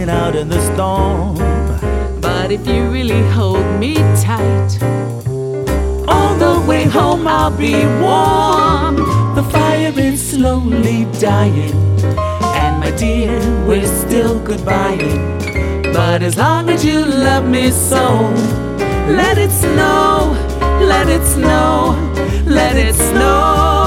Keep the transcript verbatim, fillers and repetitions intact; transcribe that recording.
rocking out in the storm. But if you really hold me tight, all the way home I'll be warm. The fire is slowly dying, and my dear, we're still goodbying. But as long as you love me so, let it snow, let it snow, let it snow.